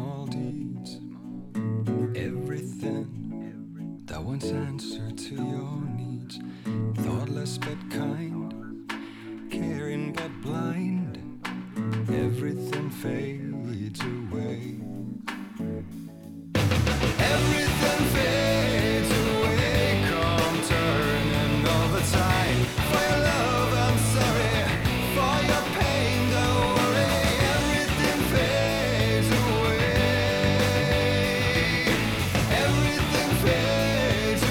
small deeds, everything that once answered to your needs. Thoughtless but kind, caring but blind, everything fades away. Everything fades away, come turning all the time. For your love, I'm sorry. For your pain, don't worry. Everything fades away. Everything fades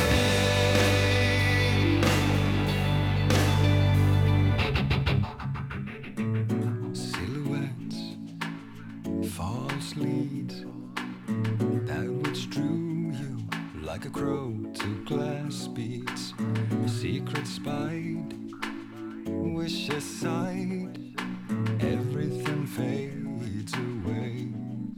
away. Silhouettes, false leads, that which drew you like a crow to glass beads. Secret spied, wish aside, everything fades away.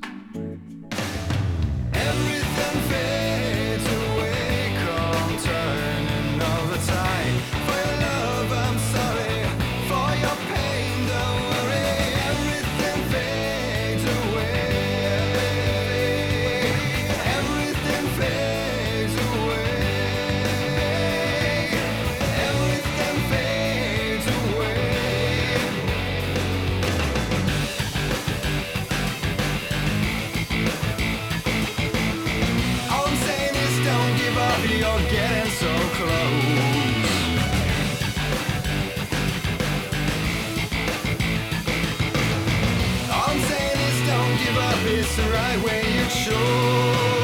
Everything fades away, come turning all the time. For your love, I'm sorry. For your pain, don't worry. Everything fades away. Everything fades away. Everything fades away. All I'm saying is don't give up, you're getting so close. All I'm saying is don't give up, it's the right way you chose.